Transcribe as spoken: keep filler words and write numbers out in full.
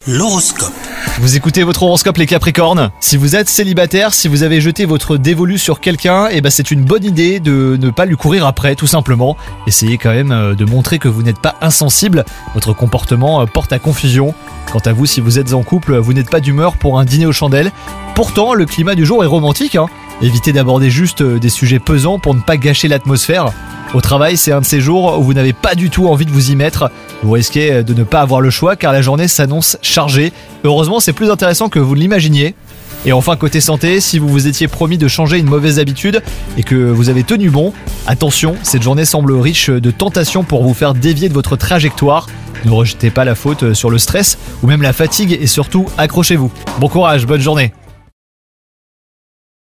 L'horoscope. Vous écoutez votre horoscope les Capricornes. Si vous êtes célibataire, si vous avez jeté votre dévolu sur quelqu'un, eh ben c'est une bonne idée de ne pas lui courir après, tout simplement. Essayez quand même de montrer que vous n'êtes pas insensible. Votre comportement porte à confusion. Quant à vous, si vous êtes en couple, vous n'êtes pas d'humeur pour un dîner aux chandelles. Pourtant, le climat du jour est romantique, hein. Évitez d'aborder juste des sujets pesants pour ne pas gâcher l'atmosphère. Au travail, c'est un de ces jours où vous n'avez pas du tout envie de vous y mettre. Vous risquez de ne pas avoir le choix car la journée s'annonce chargée. Heureusement, c'est plus intéressant que vous ne l'imaginiez. Et enfin, côté santé, si vous vous étiez promis de changer une mauvaise habitude et que vous avez tenu bon, attention, cette journée semble riche de tentations pour vous faire dévier de votre trajectoire. Ne rejetez pas la faute sur le stress ou même la fatigue et surtout accrochez-vous. Bon courage, bonne journée.